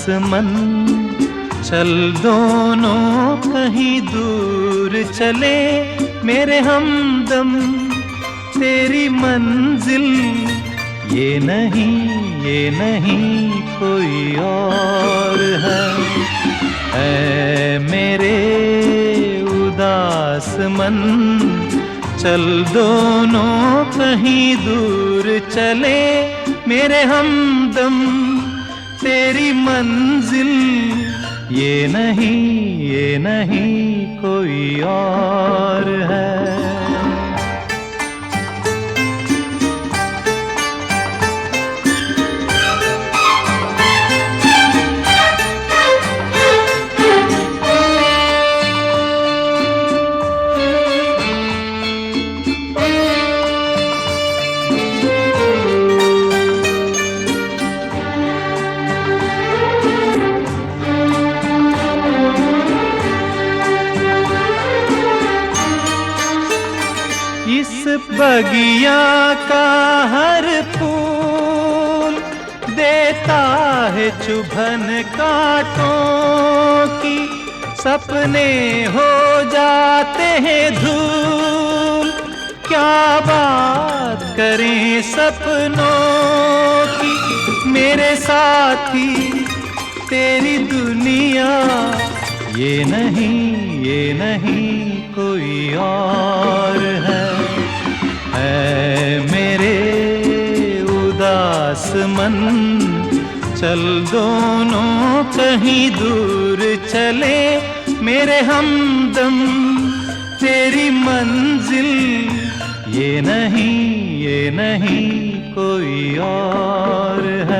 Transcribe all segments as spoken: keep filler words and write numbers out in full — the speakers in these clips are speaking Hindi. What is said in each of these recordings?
मन, चल दोनों कहीं दूर चले मेरे हमदम। तेरी मंजिल ये नहीं, ये नहीं कोई और है। ऐ मेरे उदास मन, चल दोनों कहीं दूर चले मेरे हमदम। तेरी मंजिल ये नहीं, ये नहीं कोई और है। इस बगिया का हर फूल देता है चुभन कांटों की। सपने हो जाते हैं धूल, क्या बात करें सपनों की। मेरे साथी तेरी दुनिया ये नहीं, ये नहीं कोई और है। ऐ मेरे उदास मन, चल दोनों कहीं दूर चले मेरे हमदम। तेरी मंजिल ये नहीं, ये नहीं कोई और है।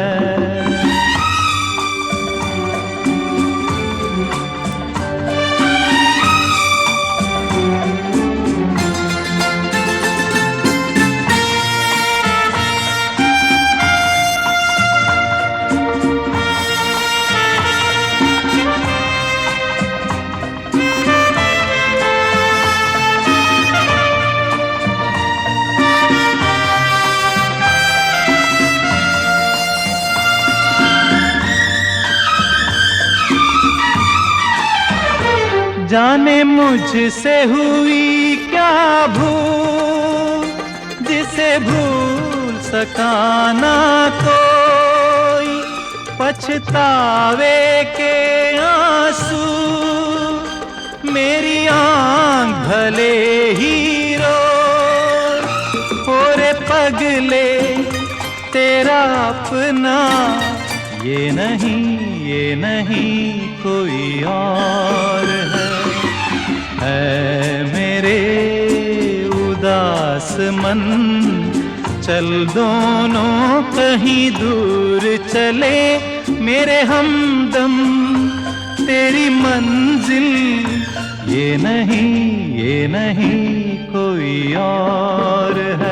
जाने मुझसे हुई क्या भूल, जिसे भूल सका ना कोई। पछतावे के आंसू मेरी आँख भले ही रोए। ओरे पगले तेरा अपना ये नहीं, ये नहीं कोई और है। ऐ मेरे उदास मन, चल दोनों कहीं दूर चले मेरे हमदम। तेरी मंजिल ये नहीं, ये नहीं कोई और है।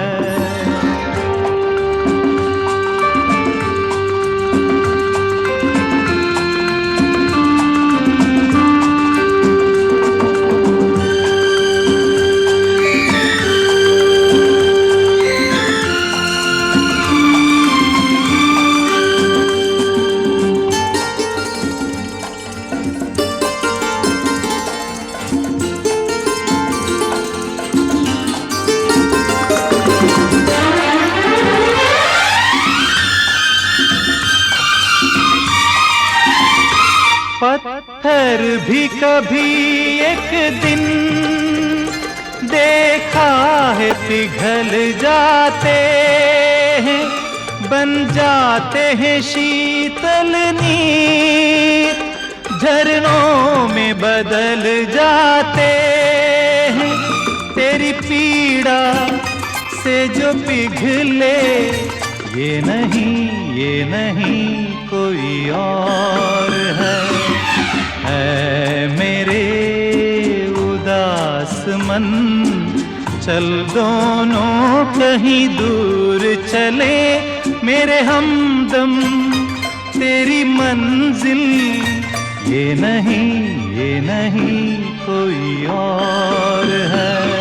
पत्थर भी कभी एक दिन देखा है पिघल जाते हैं, बन जाते हैं शीतल नीर, झरनों में बदल जाते हैं। तेरी पीड़ा से जो पिघले ये नहीं, ये नहीं कोई और है। ऐ मेरे उदास मन, चल दोनों कहीं दूर चले मेरे हमदम। तेरी मंजिल ये नहीं, ये नहीं कोई और है।